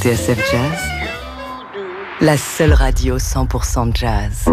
TSF Jazz, la seule radio 100% jazz.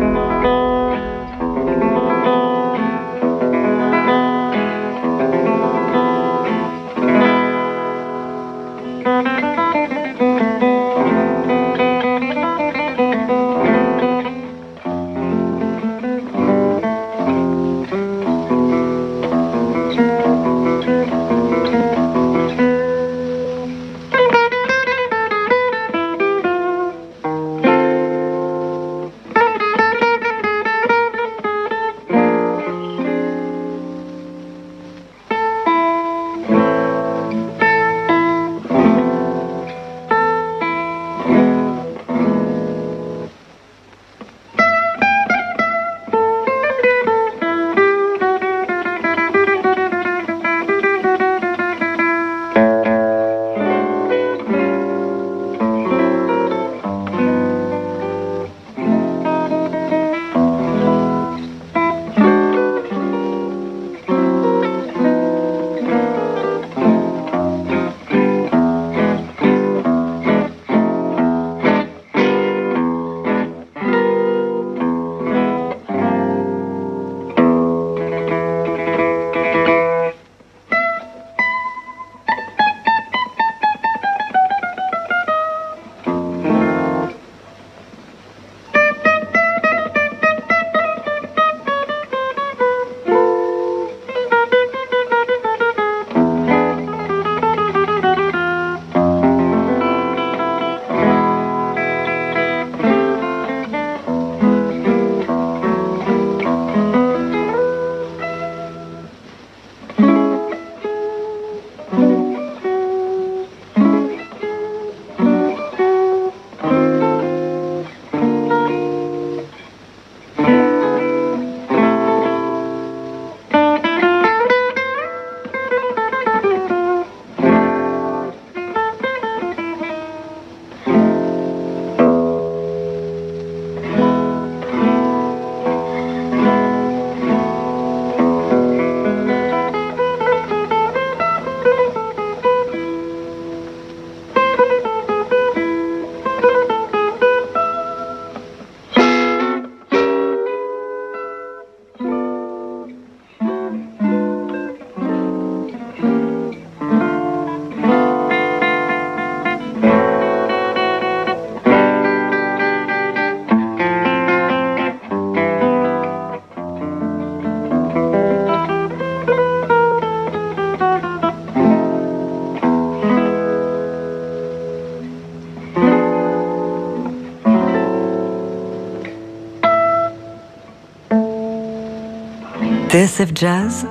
TSF Jazz,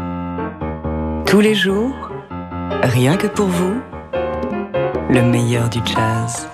tous les jours, rien que pour vous, le meilleur du jazz.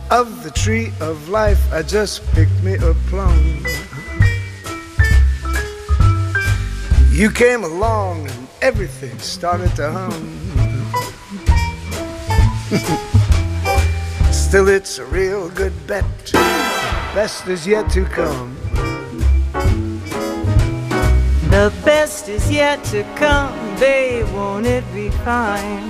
of the tree of life, I just picked me a plum. You came along and everything started to hum. Still it's a real good bet, best is yet to come. The best is yet to come, babe, won't it be fine?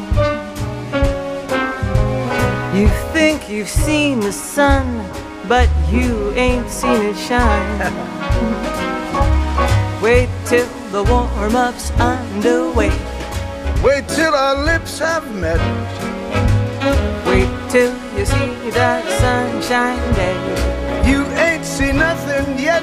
You think you've seen the sun, but you ain't seen it shine. Wait till the warm-up's underway. Wait till our lips have met. Wait till you see that sunshine day. You ain't seen nothing yet.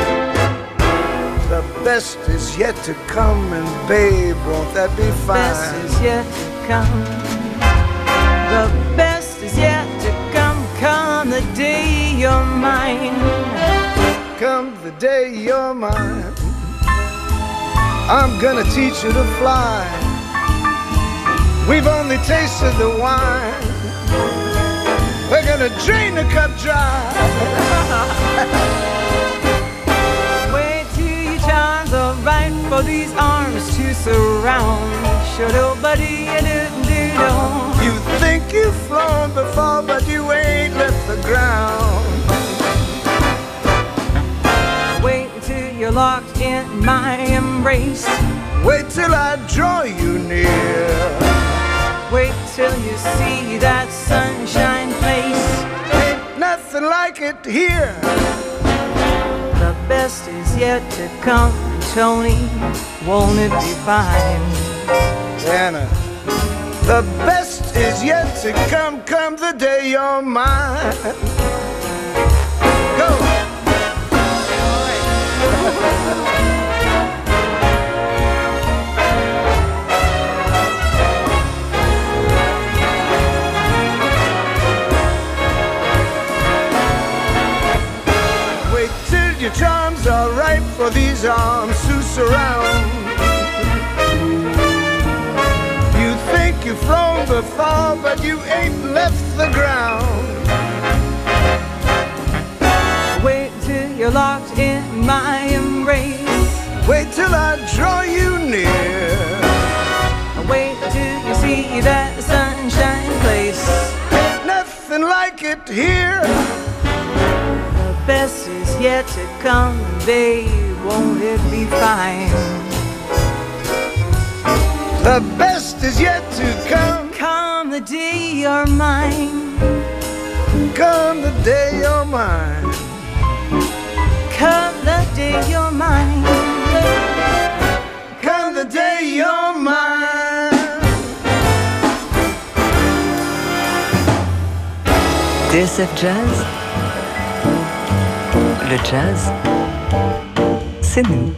The best is yet to come, and babe, won't that be fine? The best is yet to come. The best is yet to come. Come the day you're mine. Come the day you're mine. I'm gonna teach you to fly. We've only tasted the wine. We're gonna drain the cup dry. Wait till your charms are right for these arms to surround. Sure, nobody do. You think you've flown before, but you ain't left the ground. Wait till you're locked in my embrace. Wait till I draw you near. Wait till you see that sunshine place. Ain't nothing like it here. The best is yet to come, Tony, won't it be fine? Anna, the best is yet to come. Come the day you're mine. Go. Wait till your charms are ripe for these arms to surround. You think you've flown before, but you ain't left the ground. Wait till you're locked in my embrace. Wait till I draw you near. Wait till you see that sunshine place. Ain't nothing like it here. The best is yet to come, babe, won't it be fine? The best is yet to come. Come the day you're mine. Come the day you're mine. Come the day you're mine. Come the day you're mine. TSF Jazz, le jazz, c'est nous.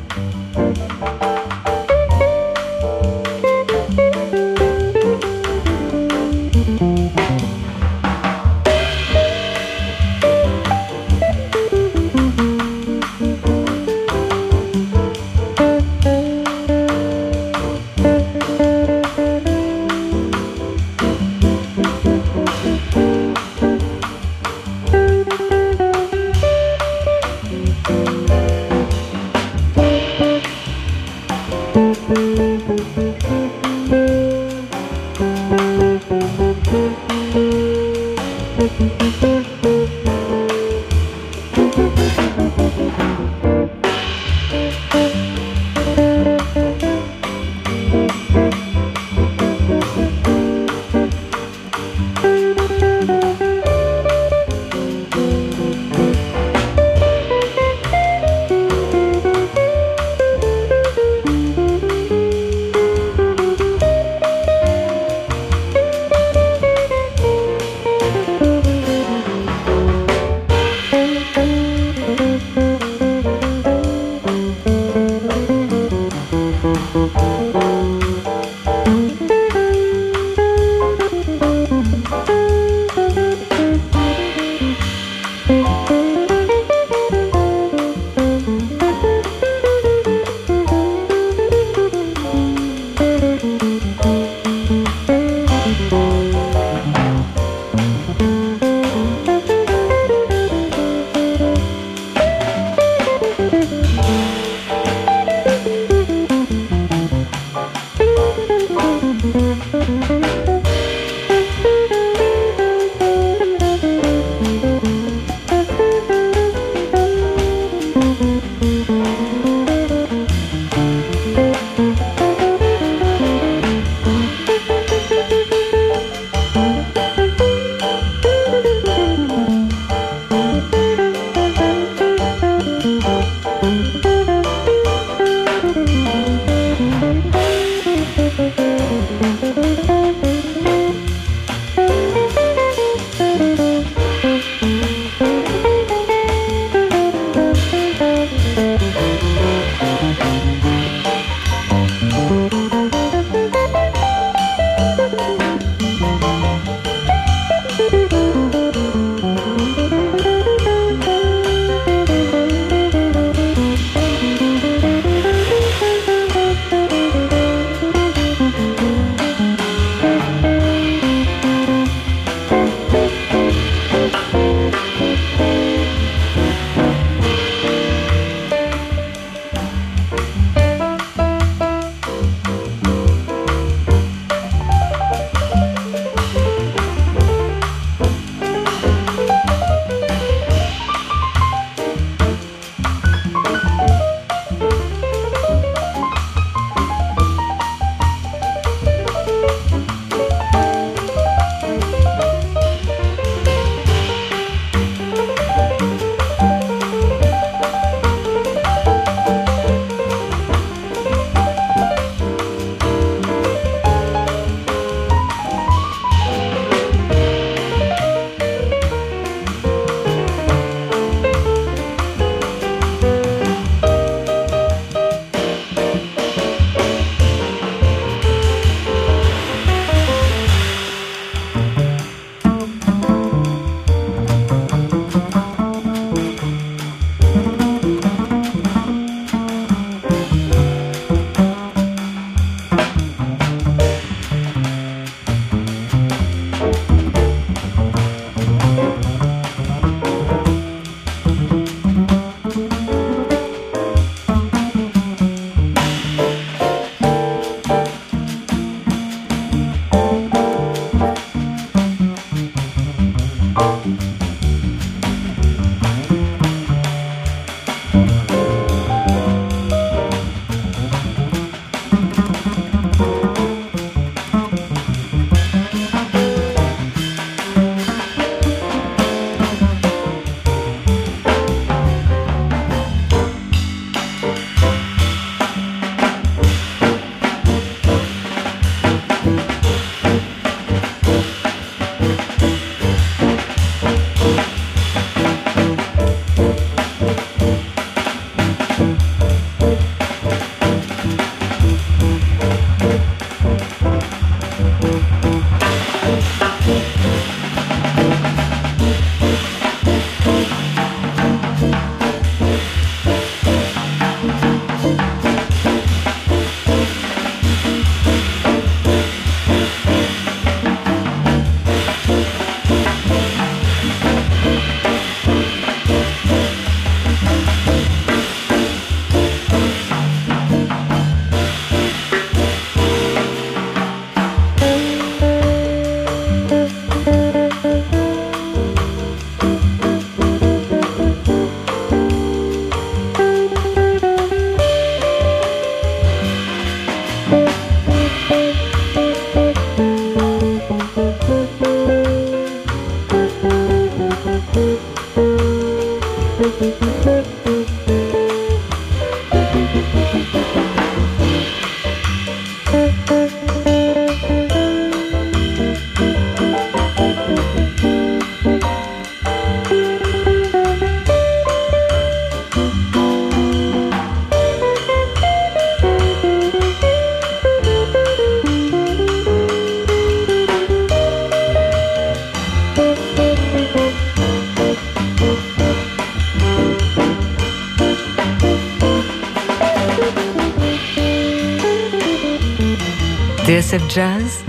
TSF Jazz,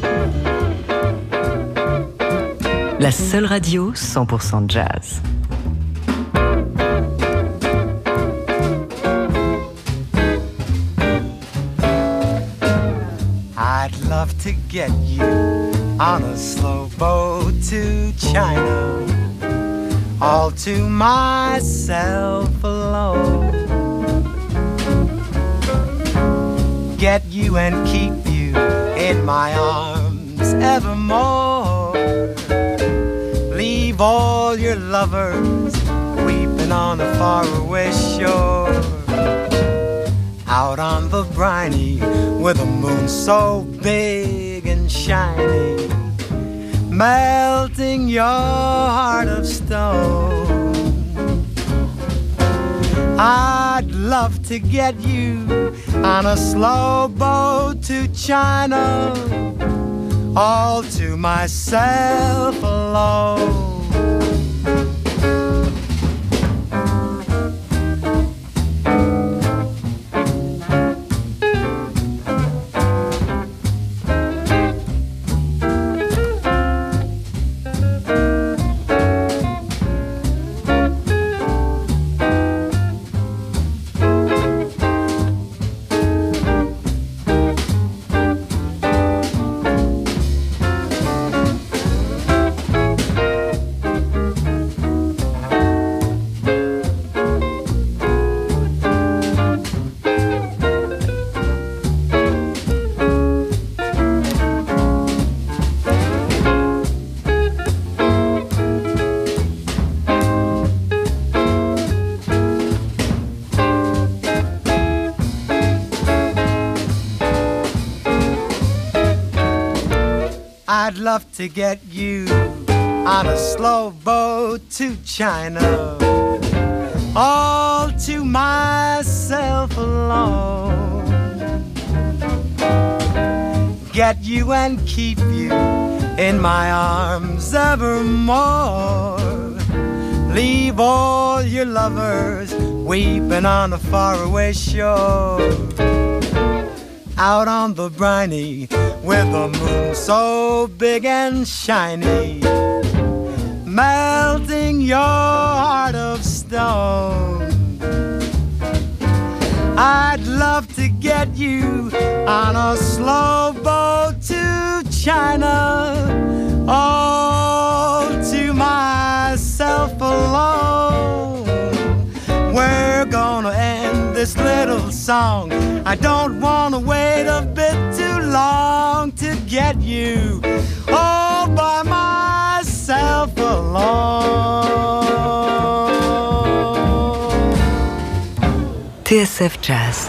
la seule radio 100% jazz. I'd love to get you on a slow boat to China, all to myself alone. Get you and keep you in my arms evermore. Leave all your lovers weeping on a faraway shore. Out on the briny with a moon so big and shiny, melting your heart of stone. I'd love to get you on a slow boat to China, all to myself alone. I'd love to get you on a slow boat to China, all to myself alone. Get you and keep you in my arms evermore. Leave all your lovers weeping on a faraway shore. Out on the briny with a moon so big and shiny, melting your heart of stone. I'd love to get you on a slow boat to China, all to myself alone. We're gonna end this little song. I don't wanna wait a bit too long to get you all by myself alone. TSF Jazz.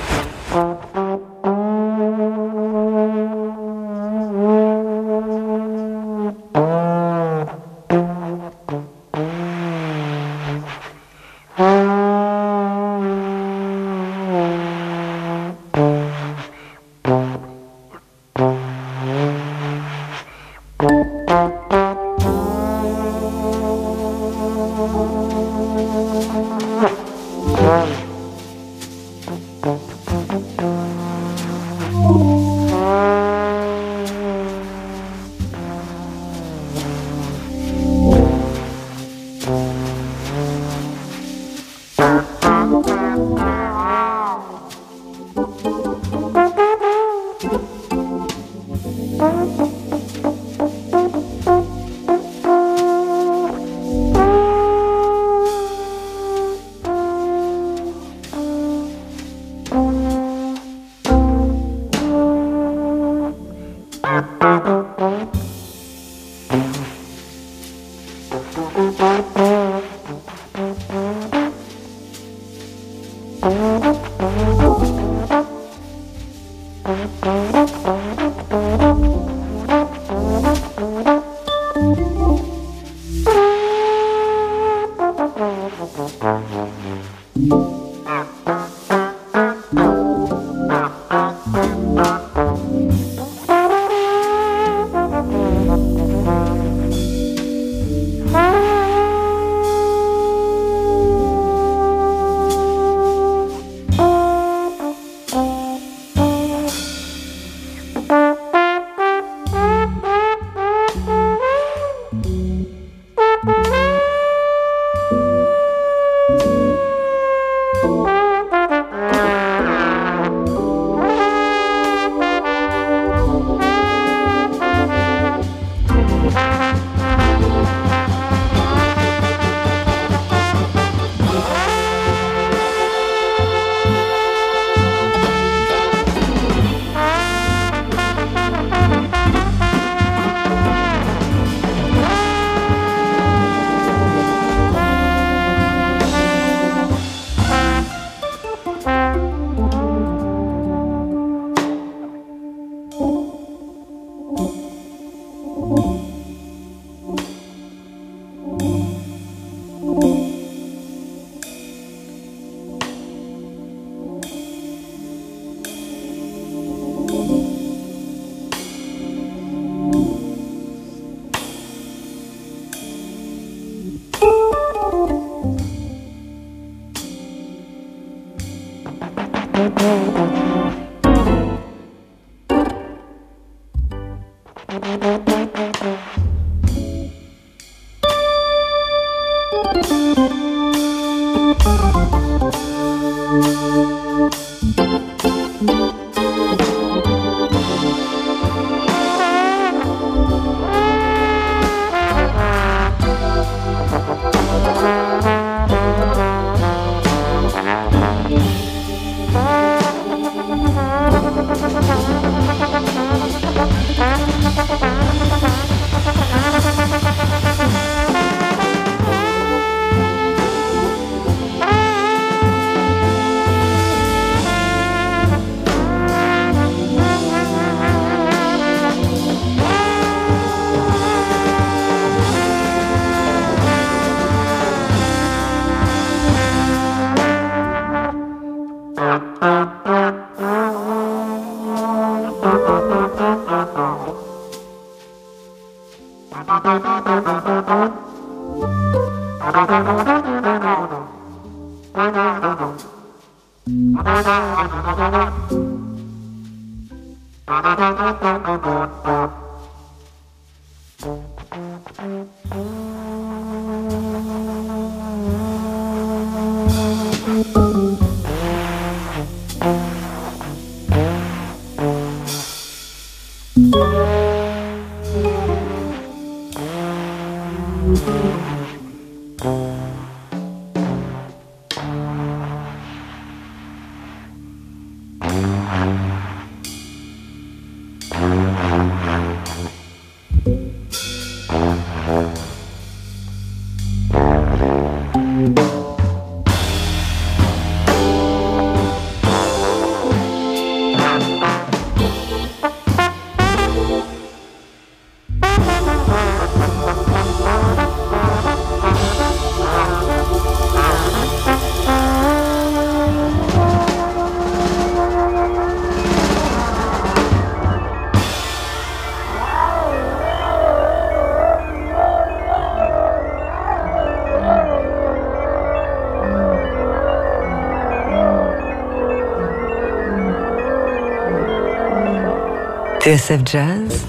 TSF Jazz,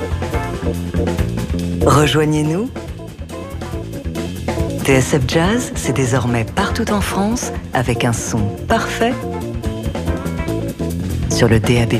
rejoignez-nous. TSF Jazz, c'est désormais partout en France avec un son parfait sur le DAB+.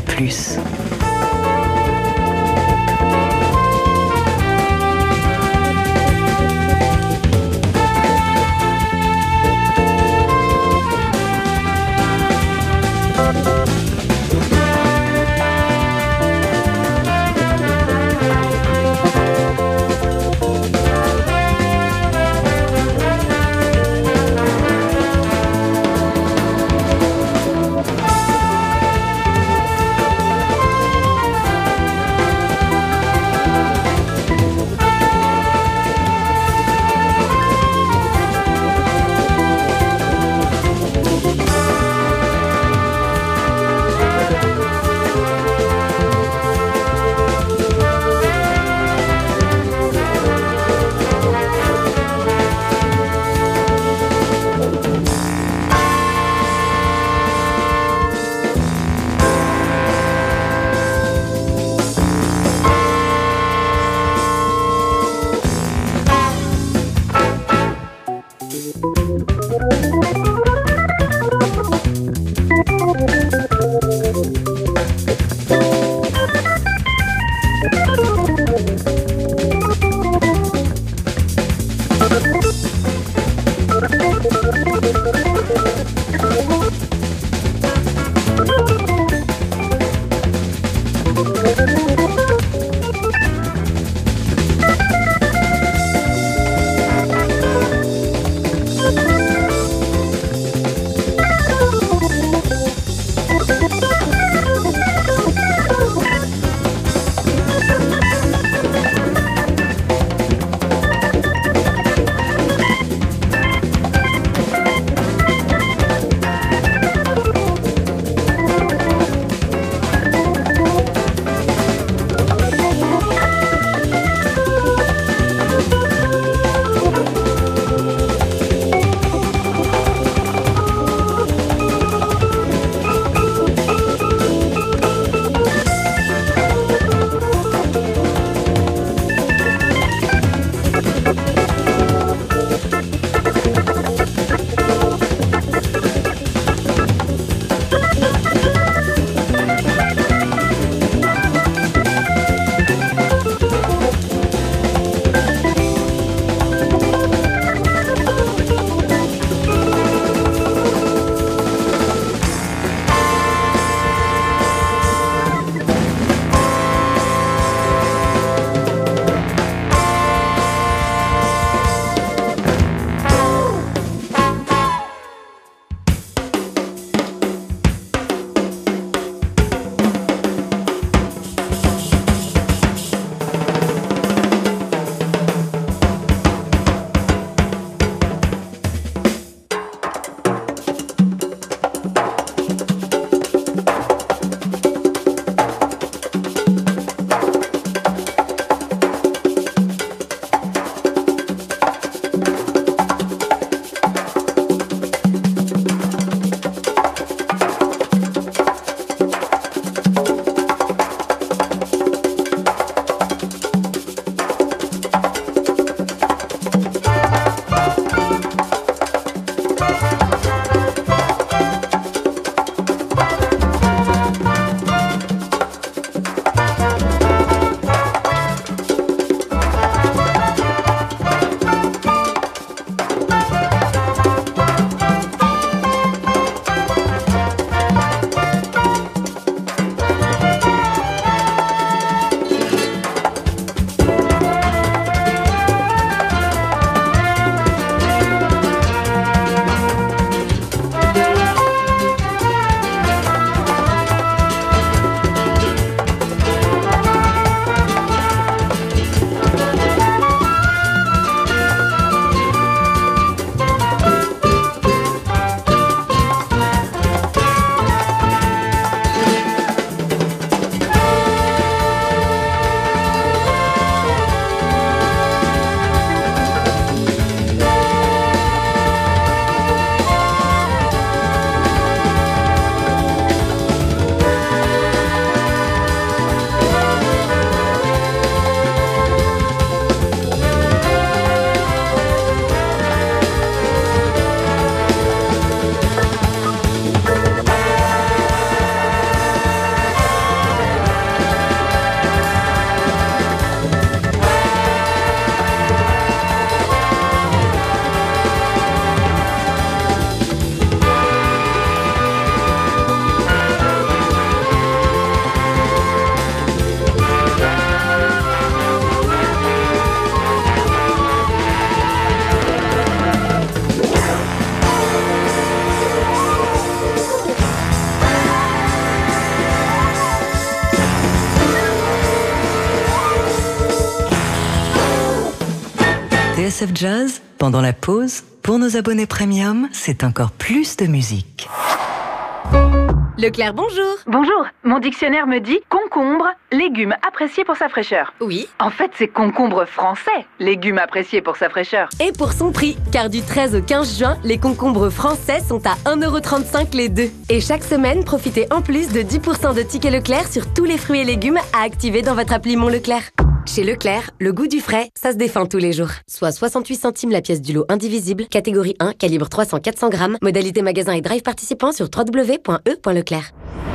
TSF Jazz, pendant la pause, pour nos abonnés premium, c'est encore plus de musique. Leclerc, bonjour. Bonjour, mon dictionnaire me dit concombre, légume apprécié pour sa fraîcheur. Oui. En fait, c'est concombre français, légume apprécié pour sa fraîcheur. Et pour son prix, car du 13 au 15 juin, les concombres français sont à 1,35€ les deux. Et chaque semaine, profitez en plus de 10% de tickets Leclerc sur tous les fruits et légumes à activer dans votre appli Mon Leclerc. Chez Leclerc, le goût du frais, ça se défend tous les jours. Soit 68 centimes la pièce du lot indivisible, catégorie 1, calibre 300-400 grammes, modalité magasin et drive participant sur www.e.leclerc.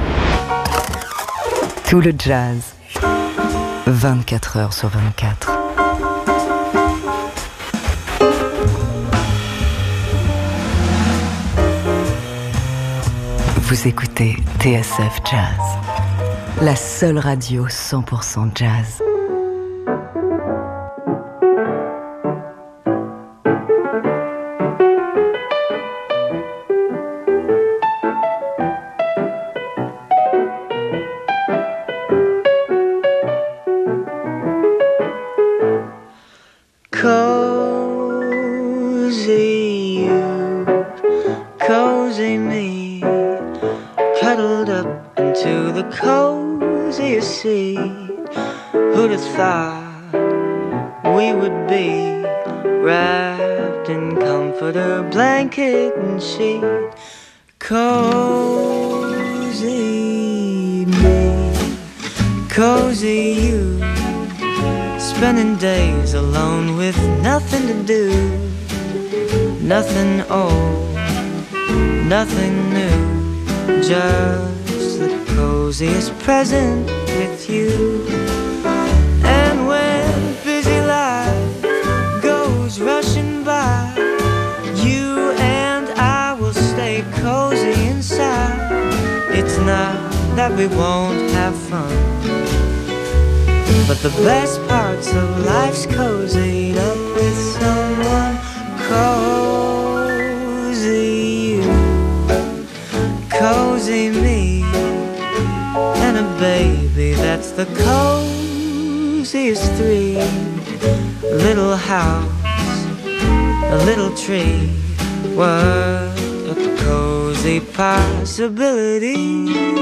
Tout le jazz, 24 heures sur 24. Vous écoutez TSF Jazz, la seule radio 100% jazz. Cozy you, cozy me, cuddled up into the coziest seat. Who'd have thought we would be wrapped in comforter, blanket and sheet? Cozy me, cozy you, spending days alone with nothing to do, nothing old, nothing new, just the coziest present with you. And when busy life goes rushing by, you and I will stay cozy inside. It's not that we won't have fun, but the best parts of life's cozied up with someone cozy you, cozy me, and a baby that's the coziest three. Little house, a little tree, what a cozy possibility.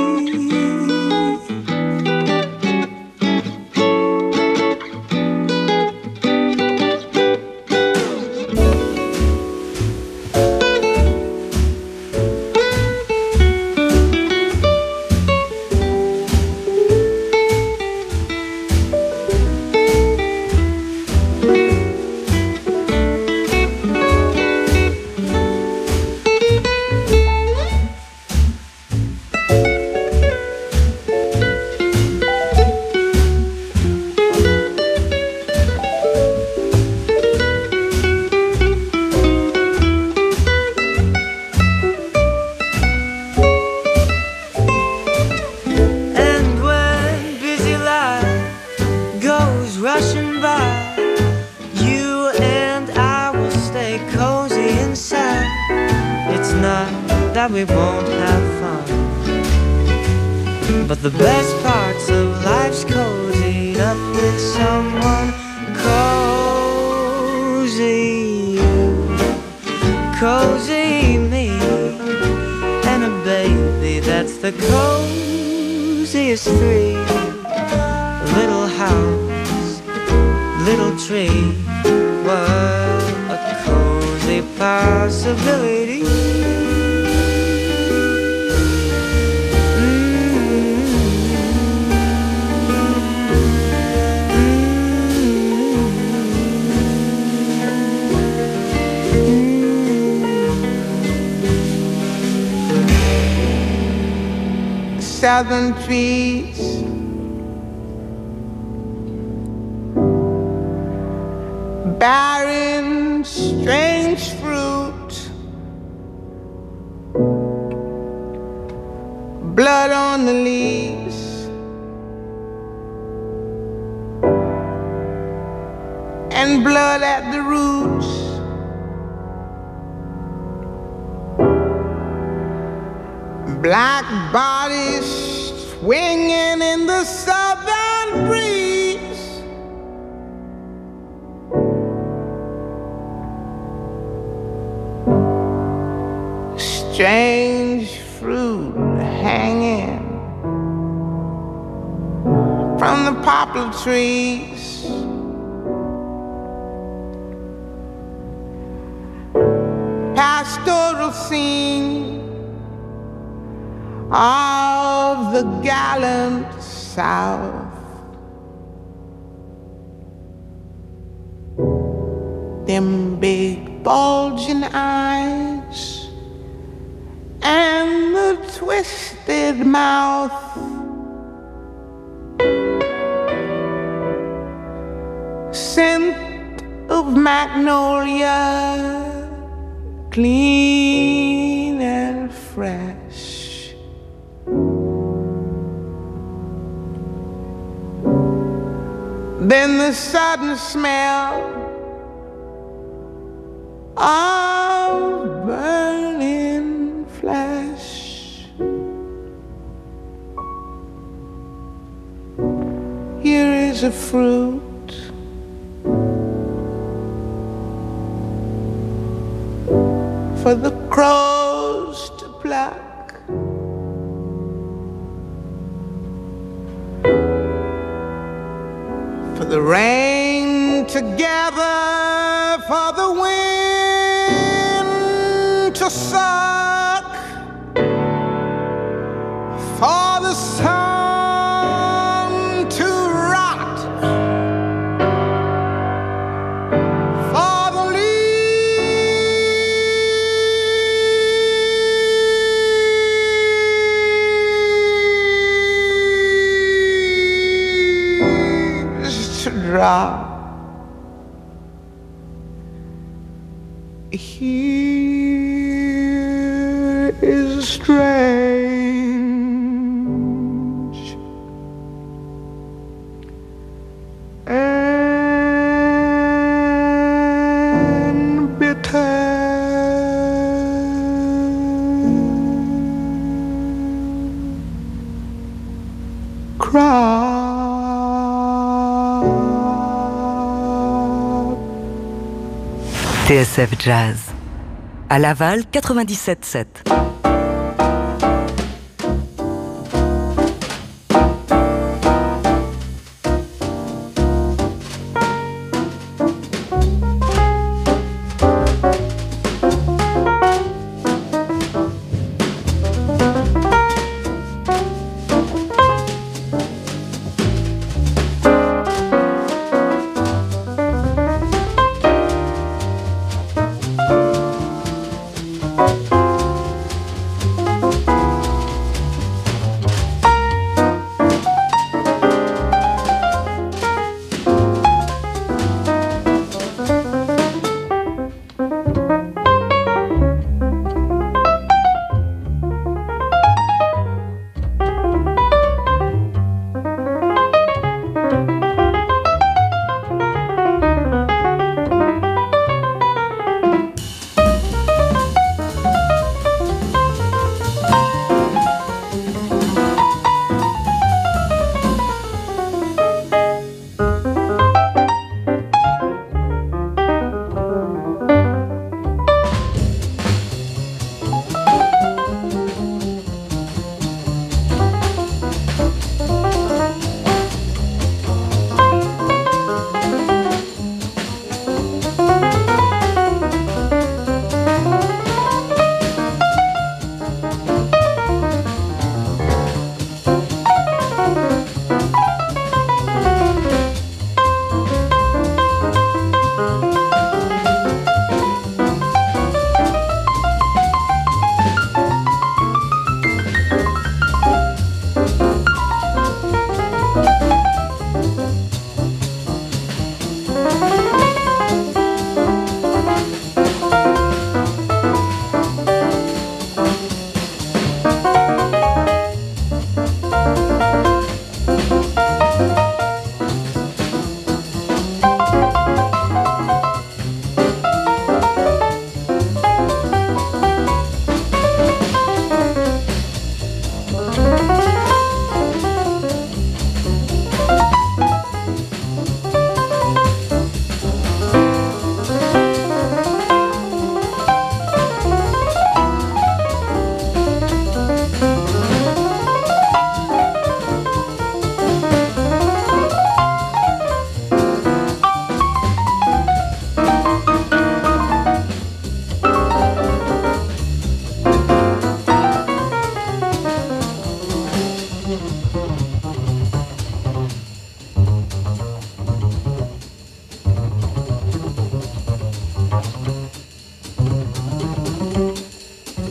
Rushing by, you and I will stay cozy inside. It's not that we won't have fun, but the best parts of life's cozied up with someone cozy you, cozy me, and a baby that's the coziest three. Little house, little tree, what a cozy possibility. Southern trees, barren, strange fruit, blood on the leaves, and blood at the roots. Black bodies swinging in the southern breeze. strange fruit hanging from the poplar trees. Pastoral scene of the gallant South. Them big bulging eyes and the twisted mouth. Scent of magnolia, clean and fresh. Then the sudden smell of burning flesh. Here is a fruit for the crows to pluck. For the rain to gather, for the wind to suck, for the sun to rot, for the leaves to drop. Here is strange and bitter. Crop. TSF Jazz. À Laval, 97.7.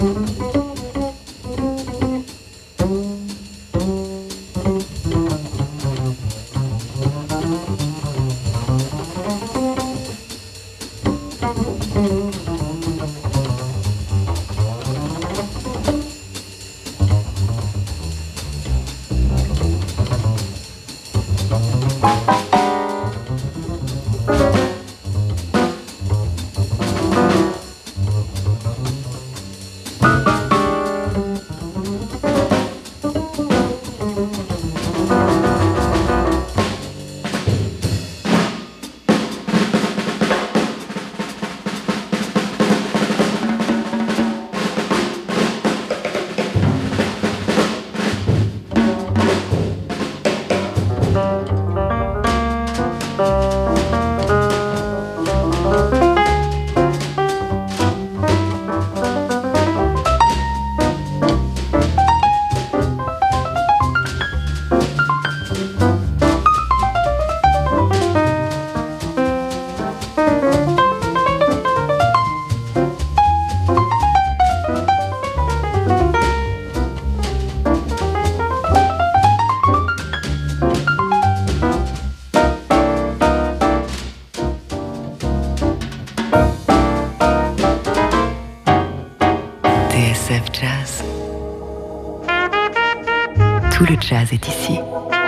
TSF Jazz. Tout le jazz est ici.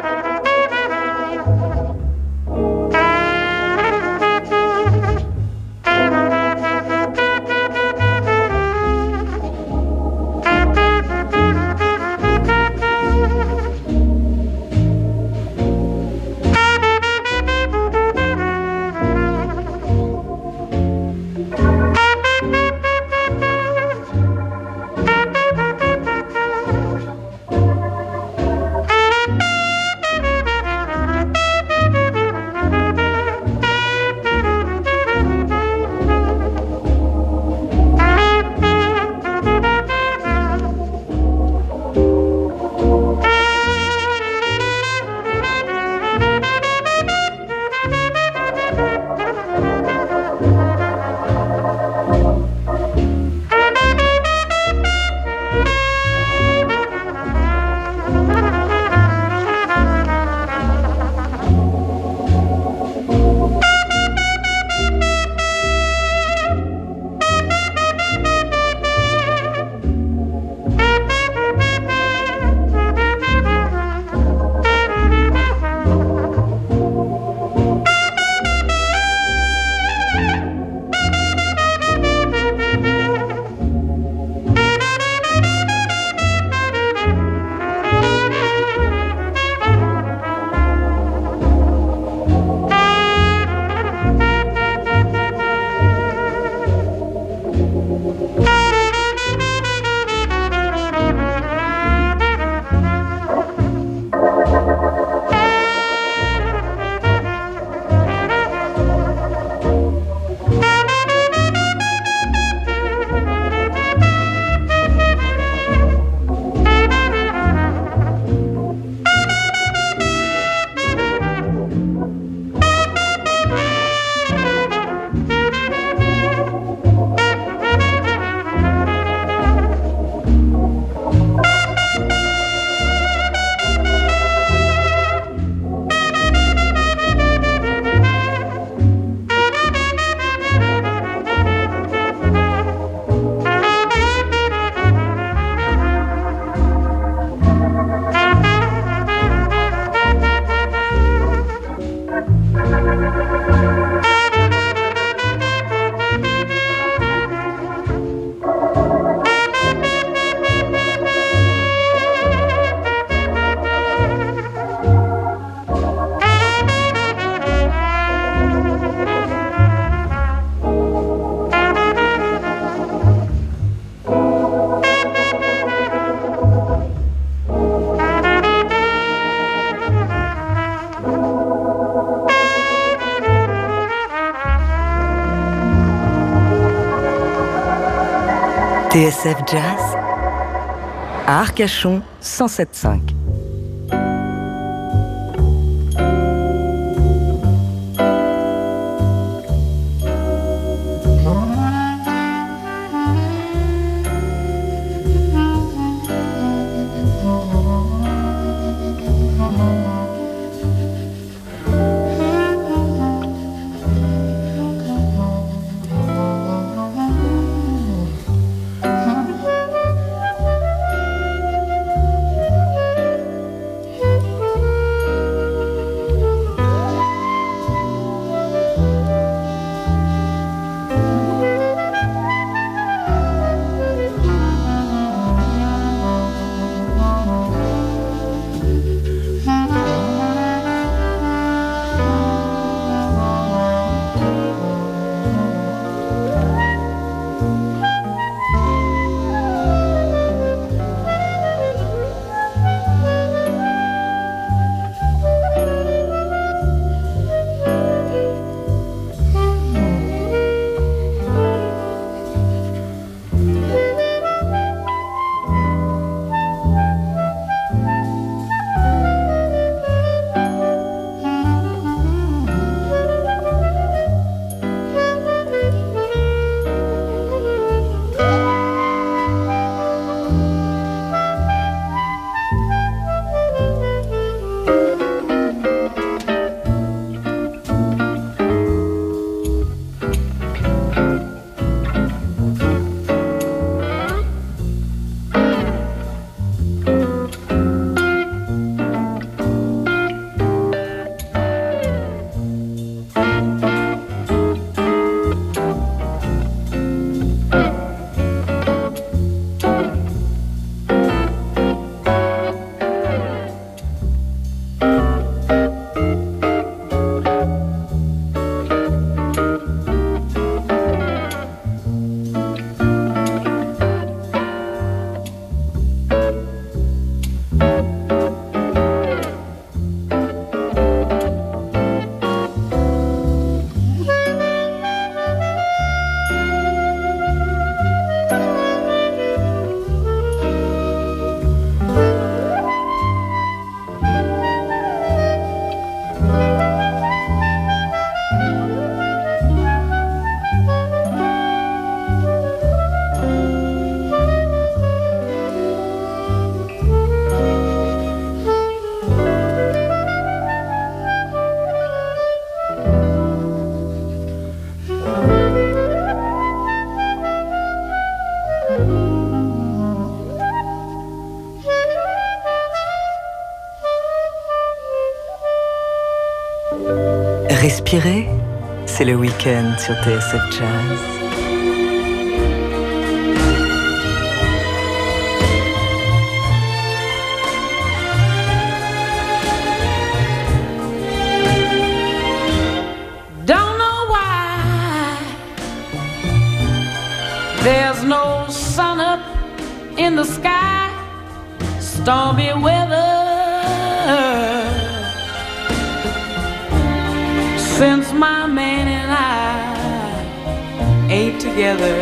TSF Jazz à Arcachon 107.5. Respirer, c'est le week-end sur TSF Jazz. Don't know why there's no sun up in the sky, stormy weather. Since my man and I ain't together,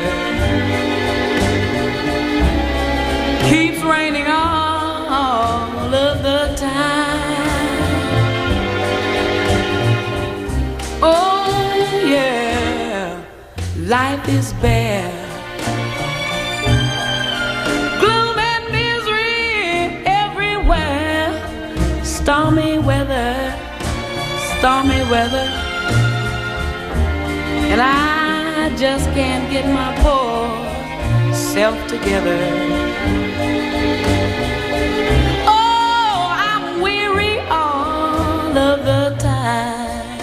keeps raining all of the time. Oh yeah, life is bare, gloom and misery everywhere, stormy weather, stormy weather, and I just can't get my poor self together. Oh, I'm weary all of the time,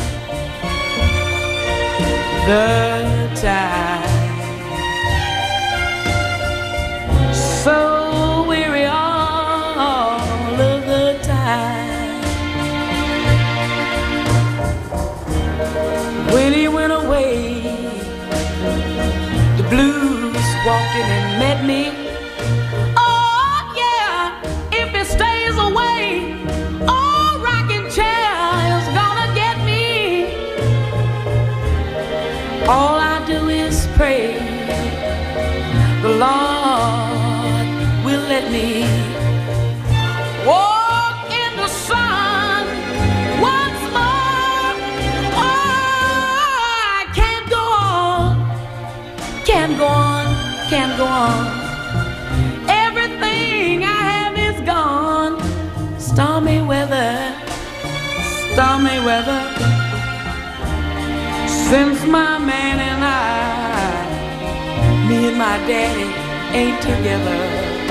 so weary all of the time. When he went away, the blues walked in and met me. Oh yeah, if he stays away, oh, rocking chair is gonna get me. All I do is pray the Lord will let me walk in the sun once more. Oh, I can't go on, can't go on, can't go on. Everything I have is gone. Stormy weather, stormy weather. Since my man and I, me and my daddy ain't together,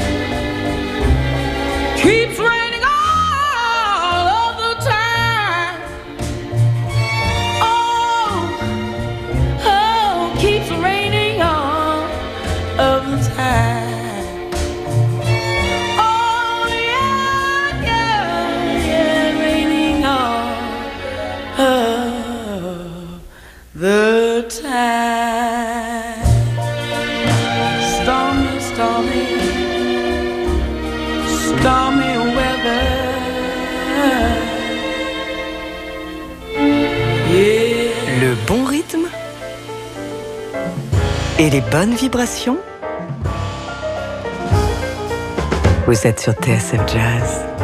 keeps raining all of the time. Oh, keeps raining all of the time. Oh yeah, yeah, yeah, raining all of the time. Stormy, stormy, stormy weather. Yeah. Le bon rythme et les bonnes vibrations. Vous êtes sur TSF Jazz.